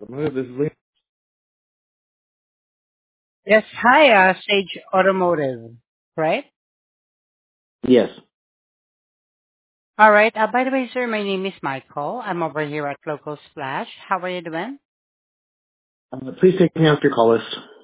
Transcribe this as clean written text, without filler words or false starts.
Automotive, this is Lee. Yes. Hi, Sage Automotive, right? Yes. All right. By the way, sir, my name is Michael. I'm over here at Local Splash. How are you doing? Please take me off your call list.